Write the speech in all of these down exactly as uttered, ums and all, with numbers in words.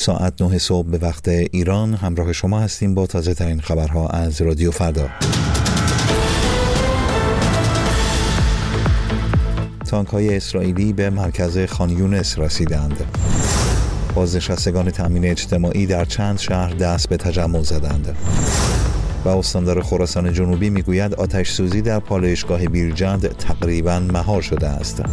ساعت نه صبح به وقت ایران همراه شما هستیم با تازه ترین خبرها از رادیو فردا. تانک‌های اسرائیلی به مرکز خان یونس رسیدند. بازنشستگان تامین اجتماعی در چند شهر دست به تجمع زدند. و استاندار خراسان جنوبی میگوید آتش سوزی در پالایشگاه بیرجند تقریباً مهار شده است.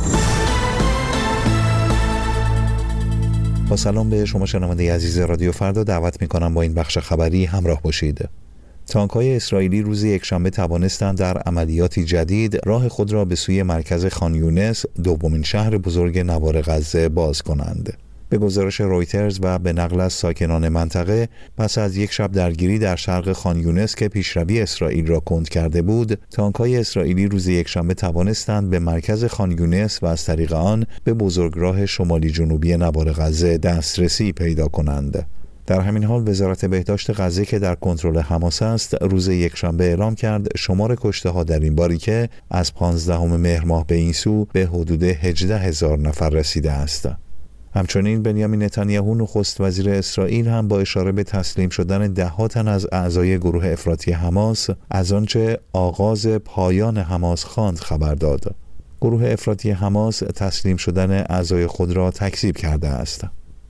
با سلام به شما شنونده عزیز رادیو فردا، دعوت میکنم با این بخش خبری همراه باشید. تانک‌های اسرائیلی روز یکشنبه توانستند در عملیاتی جدید راه خود را به سوی مرکز خان یونس، دومین شهر بزرگ نوار غزه، باز کنند. به گزارش رویترز و به نقل از ساکنان منطقه، پس از یک شب درگیری در شرق خان یونس که پیشروی اسرائیل را کند کرده بود، تانک‌های اسرائیلی روز یکشنبه توانستند به مرکز خان یونس و از طریق آن به بزرگراه شمالی جنوبی نوار غزه دسترسی پیدا کنند. در همین حال وزارت بهداشت غزه که در کنترل حماس است، روز یکشنبه اعلام کرد شمار کشته‌ها در این باریکه از پانزدهم مهر ماه به این سو به حدود هجده هزار نفر رسیده است. همچنین بنیامین نتانیاهو نخست وزیر اسرائیل هم با اشاره به تسلیم شدن ده تن از اعضای گروه افراطی حماس از آنچه آغاز پایان حماس خواند خبر داد. گروه افراطی حماس تسلیم شدن اعضای خود را تکذیب کرده است.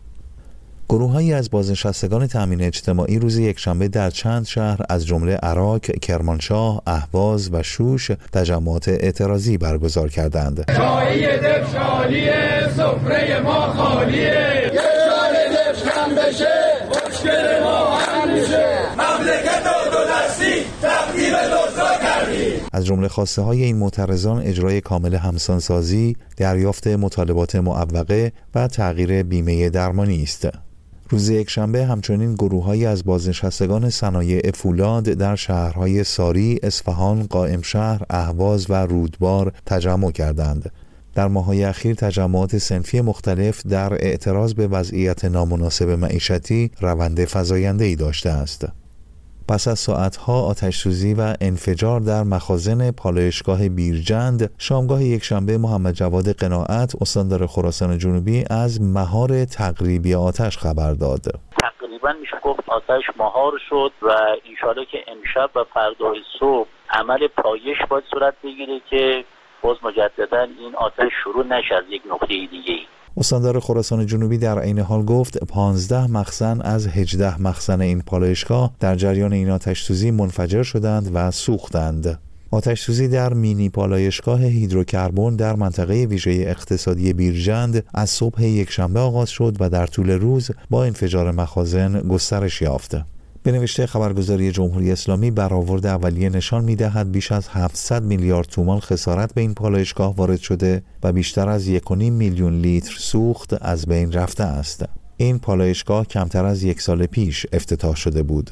گروه‌هایی از بازنشستگان تامین اجتماعی روز یکشنبه در چند شهر از جمله عراق، کرمانشاه، اهواز و شوش تجمعات اعتراضی برگزار کردند. شاهی دفشالیه، سفره ما خالیه، یه شال دف کم بشه، مشکل ما حل میشه، مملکت و دو دستی تقدیم دوزا کردیم. از جمله خواسته های این معترضان اجرای کامل همسانسازی، دریافت مطالبات معوقه و تغییر بیمه درمانی است. روز یکشنبه همچنین گروه‌هایی از بازنشستگان صنایع فولاد در شهرهای ساری، اصفهان، قائمشهر، اهواز و رودبار تجمع کردند. در ماه‌های اخیر تجمعات صنفی مختلف در اعتراض به وضعیت نامناسب معیشتی روند فزاینده‌ای داشته است. پس از ساعتها آتش‌سوزی و انفجار در مخازن پالایشگاه بیرجند، شامگاه یکشنبه محمد جواد قناعت، استاندار خراسان جنوبی، از مهار تقریبی آتش خبر داد. تقریبا میشه گفت آتش مهار شد و انشالله که امشب و فردای صبح عمل پایش باید صورت بگیره که باز مجددا این آتش شروع نشه از یک نقطه دیگه‌ای. استاندار خراسان جنوبی در عین حال گفت پانزده مخزن از هجده مخزن این پالایشگاه در جریان این آتش سوزی منفجر شدند و سوختند. آتش سوزی در مینی پالایشگاه هیدروکربن در منطقه ویژه اقتصادی بیرجند از صبح یکشنبه آغاز شد و در طول روز با انفجار مخازن گسترش یافت. به نوشته خبرگزاری جمهوری اسلامی، برآورد اولیه نشان می‌دهد بیش از هفتصد میلیارد تومان خسارت به این پالایشگاه وارد شده و بیشتر از یک و نیم میلیون لیتر سوخت از بین رفته است. این پالایشگاه کمتر از یک سال پیش افتتاح شده بود.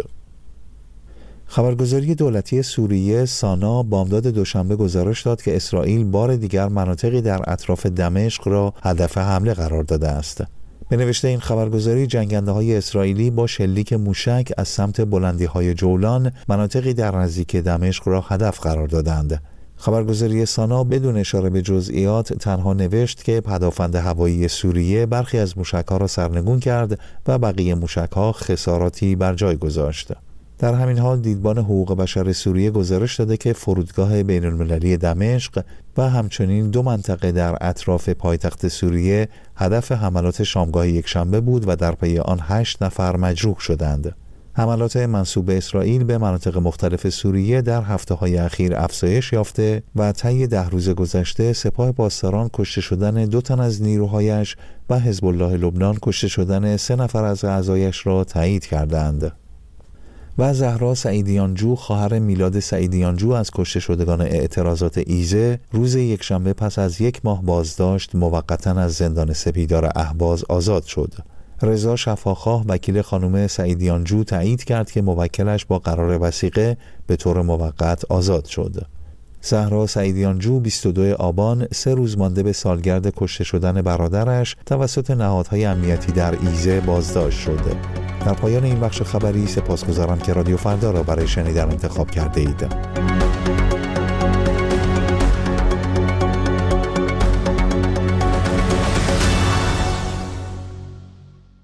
خبرگزاری دولتی سوریه سانا بامداد دوشنبه گزارش داد که اسرائیل بار دیگر مناطقی در اطراف دمشق را هدف حمله قرار داده است. به نوشته این خبرگزاری، جنگنده‌های اسرائیلی با شلیک موشک از سمت بلندی‌های جولان مناطقی در نزدیک دمشق را هدف قرار دادند. خبرگزاری سانا بدون اشاره به جزئیات تنها نوشت که پدافند هوایی سوریه برخی از موشک‌ها را سرنگون کرد و بقیه موشک‌ها خساراتی بر جای گذاشت. در همین حال دیدبان حقوق بشر سوریه گزارش داده که فرودگاه بین‌المللی دمشق و همچنین دو منطقه در اطراف پایتخت سوریه هدف حملات شامگاه یکشنبه بود و در پی آن هشت نفر مجروح شدند. حملات منسوب به اسرائیل به مناطق مختلف سوریه در هفته‌های اخیر افزایش یافته و طی ده روز گذشته سپاه پاسداران کشته شدن دو تن از نیروهایش و حزب الله لبنان کشته شدن سه نفر از اعضایش را تایید کردند. و زهرا سعیدیانجو، خواهر میلاد سعیدیانجو از کشته شدگان اعتراضات ایزه، روز یکشنبه پس از یک ماه بازداشت موقتا از زندان سپیدار اهواز آزاد شد. رضا شفاخواه، وکیل خانم سعیدیانجو، تایید کرد که موکلش با قرار وثیقه به طور موقت آزاد شد. زهرا سعیدیانجو بیست و دوم آبان، سه روز مانده به سالگرد کشته شدن برادرش، توسط نهادهای امنیتی در ایزه بازداشت شد. در پایان این بخش خبری سپاسگزارم که رادیو فردا را برای شنیدن انتخاب کرده اید.